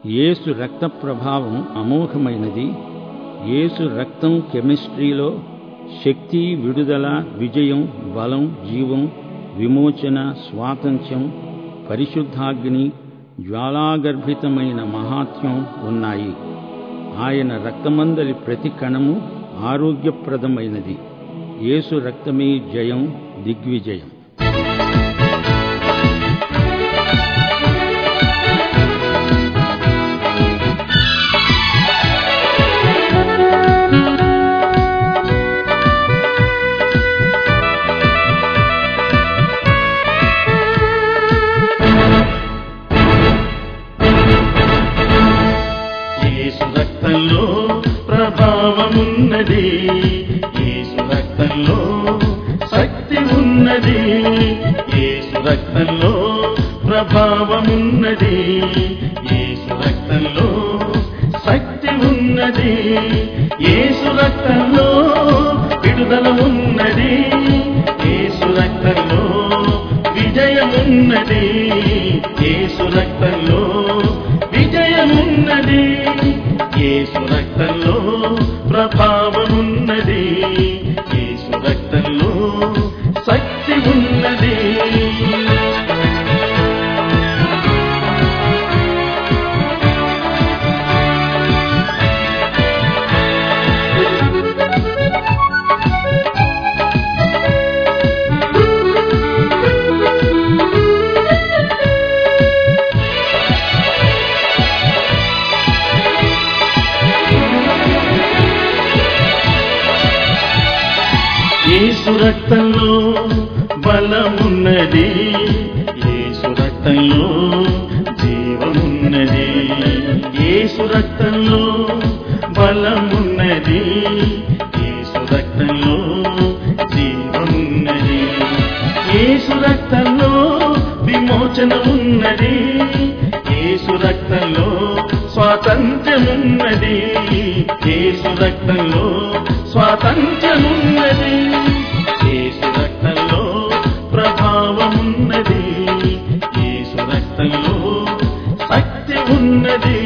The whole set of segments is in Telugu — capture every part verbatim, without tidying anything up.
యేసు రక్త ప్రభావం అమోఘమైనది. యేసు రక్తం కెమిస్ట్రీలో శక్తి, విడుదల, విజయం, బలం, జీవం, విమోచన, స్వాతంత్ర్యం, పరిశుద్ధాగ్ని, జ్వాలాగర్భితమైన మహాత్మ్యం ఉన్నాయి. ఆయన రక్తమందలి ప్రతి కణము ఆరోగ్యప్రదమైనది. యేసు రక్తమే జయం, దిగ్విజయం. యేసు రక్తంలో ప్రభావమున్నది, యేసు రక్తంలో శక్తి ఉన్నది, యేసు రక్తంలో ప్రభావమున్నది, యేసు రక్తంలో శక్తి ఉన్నది, యేసు రక్తంలో విడుదల ఉన్నది, యేసు రక్తంలో విజయమున్నది, యేసు రక్తంలో విజయమున్నది, యేసు రక్తంలో ప్రభావమున్నది, యేసు రక్తంలో శక్తి ఉన్నది. యేసు రక్తంలో బలమున్నది, యేసు రక్తంలో జీవమున్నది, యేసు రక్తంలో బలమున్నది, యేసు రక్తంలో జీవమున్నది, యేసు రక్తంలో విమోచన ఉన్నది, యేసు రక్తంలో స్వాతంత్ర్యమున్నది, యేసు రక్తంలో స్వాతంత్ర్యమున్నది, యేసు రక్తంలో ప్రభావమున్నది, యేసు రక్తంలో శక్తి ఉన్నది.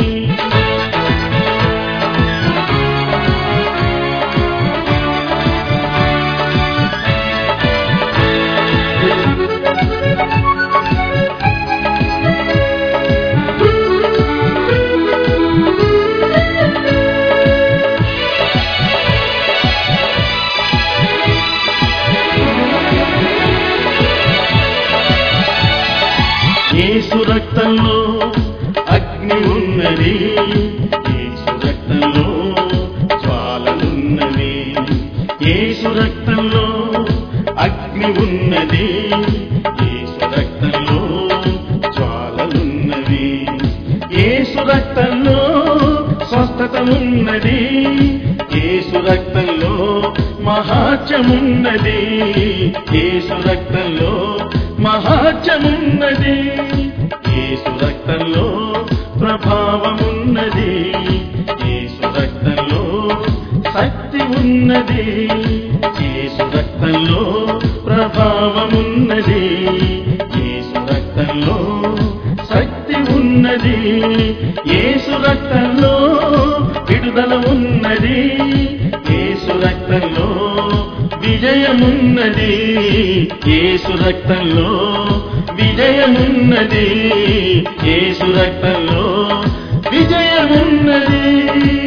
యేసు రక్తంలో అగ్ని ఉన్నది, యేసు రక్తంలో జ్వాలలున్నవి, యేసు రక్తంలో అగ్ని ఉన్నది, యేసు రక్తంలో జ్వాలలున్నవి, యేసు రక్తంలో స్వస్థత ఉన్నది, యేసు రక్తంలో మహాత్మ్యమున్నది, యేసు రక్తంలో మహాత్మ్యమున్నది, యేసు రక్తంలో ప్రభావమున్నది, యేసు రక్తంలో శక్తి ఉన్నది, యేసు రక్తంలో ప్రభావమున్నది, యేసు రక్తంలో శక్తి ఉన్నది, యేసు రక్తంలో విడుదల ఉన్నది, యేసు రక్తంలో విజయమున్నది, యేసు రక్తంలో విజయమున్నది, యేసు రక్తంలో విజయమున్నది.